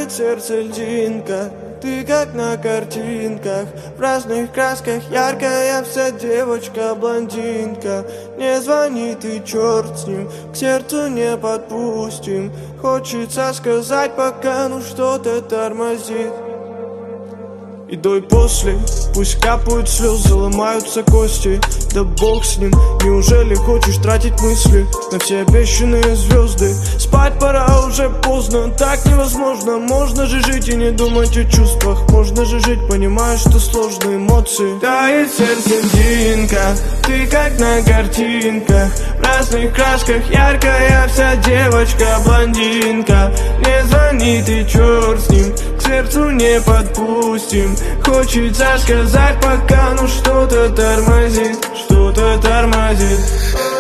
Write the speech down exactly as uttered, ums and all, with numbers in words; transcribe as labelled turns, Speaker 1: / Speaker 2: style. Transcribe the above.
Speaker 1: Тает сердце льдинка, ты как на картинках, в разных красках яркая вся девочка-блондинка. Не звони ты, черт с ним, к сердцу не подпустим. Хочется сказать, пока ну что-то тормозит. И до и после, пусть капают слезы, ломаются кости. Да бог с ним, неужели хочешь тратить мысли на все обещанные звезды? Спать пора, уже поздно, так невозможно. Можно же жить и не думать о чувствах. Можно же жить, понимая, что сложные эмоции. Тает сердце льдинка, ты как на картинках, в разных красках яркая вся девочка-блондинка. Не звони ты, черт с ним, к сердцу не подпустим. Хочется сказать, пока ну что-то тормозит, что-то тормозит.